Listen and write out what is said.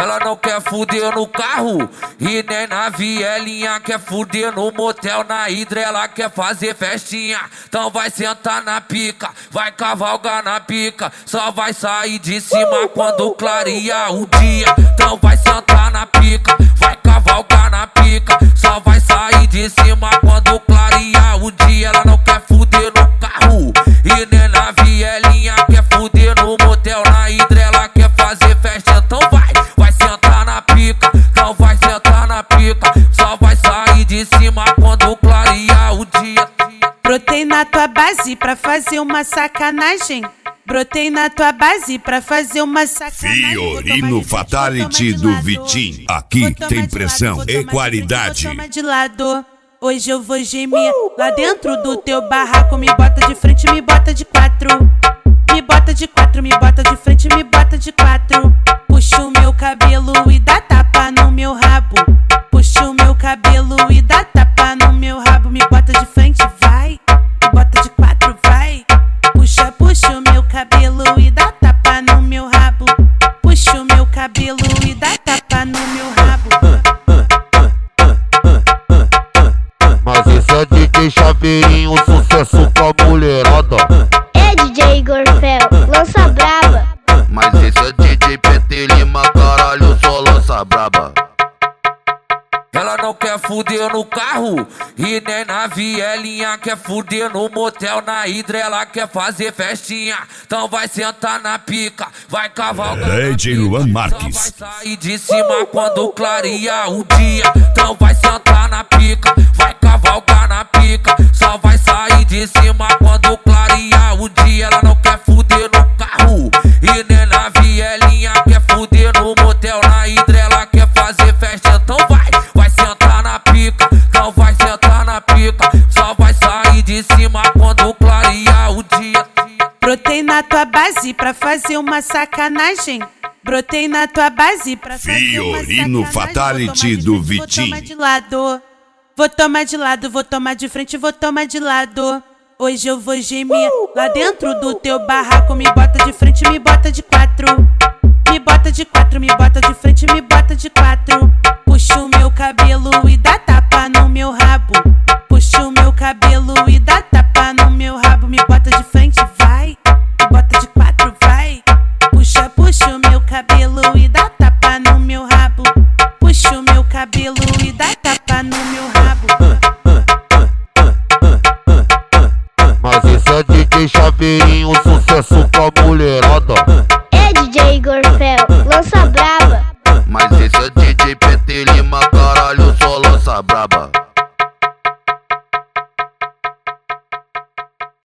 Ela não quer fuder no carro e nem na vielinha, quer fuder no motel, na hidra ela quer fazer festinha. Então vai sentar na pica, vai cavalgar na pica, só vai sair de cima quando clarear o dia. Então vai sentar na pica, vai cavalgar na pica, só vai sair de cima quando clarear o dia. Ela não quer fuder no carro e nem na vielinha, quer fuder no motel, na hidra ela quer fazer festa. Então vai sentar na pica, então vai sentar na pica, só vai sair de cima quando clarear o dia. Brotei na tua base pra fazer uma sacanagem. Brotei na tua base pra fazer uma sacanagem. Fiorino Fatality do Vitinho. Aqui tem pressão e qualidade. Toma de lado. Hoje eu vou gemer lá dentro do teu barraco. Me bota de frente, me bota de quatro. Me bota de quatro, me bota de frente, me bota de quatro. Puxa o meu cabelo e dá tapa no meu rabo. Puxa o meu cabelo e dá tapa no meu rabo. Me bota de frente, vai. Me bota de quatro, vai. Puxa o meu cabelo e dá tapa no meu rabo. Puxa o meu cabelo e dá tapa no meu rabo. Mas esse é DJ Chaveirinho, sucesso com a mulherada. É DJ Igor Fel, lança braba. Mas esse é DJ PT Lima, caralho, só lança braba. Ela não quer fuder no carro e nem na vielinha, quer fuder no motel, na hidra ela quer fazer festinha. Então vai sentar na pica, vai cavalgar na DJ pica, Luan Marques. só vai sair de cima quando clarear o dia. Então vai sentar na pica, vai cavalgar na pica, só vai sair de cima quando clarear o dia. Ela não quer fuder no carro e nem na vielinha, quer fuder no motel, na hidra ela quer fazer festa. Então vai sentar na pica, então vai sentar na pica, só vai sair de cima quando clarear o dia. Brotei na tua base pra fazer uma sacanagem. Brotei na tua base pra fazer uma sacanagem. Fiorino Fatality do Vitinho. Vou tomar de lado. Vou tomar de lado, vou tomar de frente, vou tomar de lado. Hoje eu vou gemer lá dentro do teu barraco. Me bota de frente, me bota de quatro. Me bota de quatro, me bota de frente, me bota de quatro. Puxa o meu cabelo e dá tapa no meu rabo. Puxa o meu cabelo e dá tapa no meu rabo. Me bota de frente, vai. Me bota de quatro, vai. Puxa o meu cabelo e dá tapa no meu rabo. Puxa o meu cabelo e dá tapa no meu rabo. Mas esse é DJ Chaveirinho, sucesso com a mulherada. É DJ Igor Fel, lança braba. Mas esse é DJ PT Lima, caralho, só lança braba.